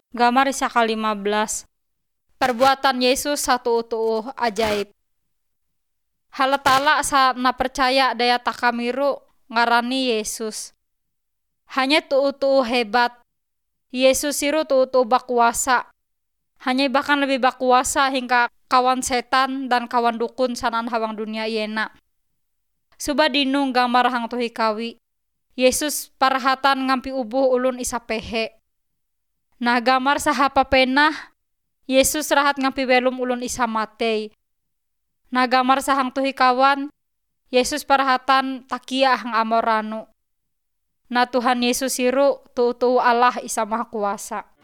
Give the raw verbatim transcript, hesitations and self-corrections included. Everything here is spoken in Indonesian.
Gambar isa ka lima belas. Perbuatan Yesus satu utuh ajaib. Halatala sa na percaya daya takamiru ngarani Yesus. Hanya tu utuh hebat. Yesus siru tu utuh bakuasa. Hanya bahkan lebih bakuasa hingga kawan setan dan kawan dukun sanan hawang dunia iena. Suba dinung gambar hang tuhi kawi. Yesus parahatan ngampi ubuh ulun isa pehe. Nah gamar sahapa penah, Yesus rahat ngampi belum ulun isa matei. Nah gamar sahang tuhi kawan, Yesus parahatan takia hang amoranu. Nah Tuhan Yesus siru tu tu Allah isa maha kuasa.